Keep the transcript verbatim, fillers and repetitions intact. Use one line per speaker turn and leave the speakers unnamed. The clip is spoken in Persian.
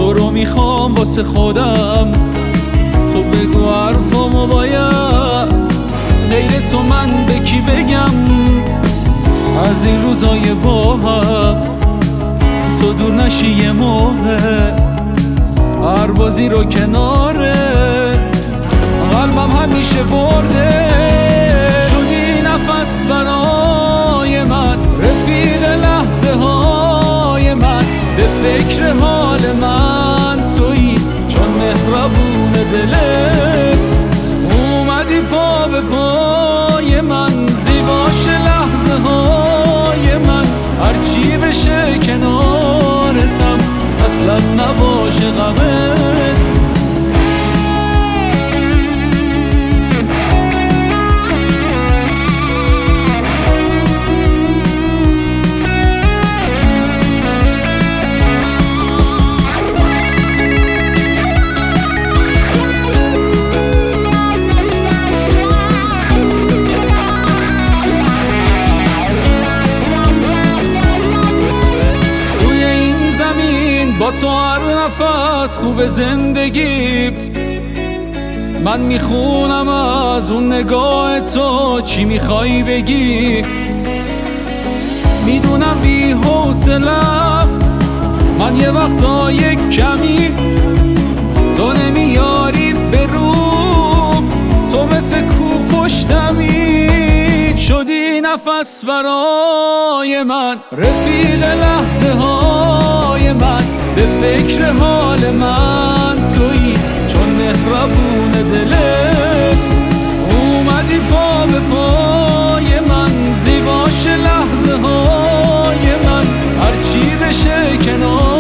تو رو میخوام واسه خودم، تو بگو حرفامو باید غیر تو من به کی بگم. از این روزای با هم تو دور نشی یه موقع، هر بازی رو کناره قلبم همیشه برده. شدی نفس برای من، رفیق لحظه های من، به فکر حال من تویی چون مهربون دلت. اومدی پا به پای من، زیباش لحظه های من، هرچی بشه کنارتم اصلا نباشه غمت. با تو هر نفس خوب زندگی، من میخونم از اون نگاه تو چی میخوای بگی. میدونم بی حوصله‌ام من یه وقتا یک کمی، تو نمیاری به روم، تو مثل کو پشتمی. شدی نفس برای من، رفیق لحظه های من، به فکر حال من تویی چون مهربون دلت. اومدی پا به پای من، زیباش لحظه های من، هرچی بشه کنار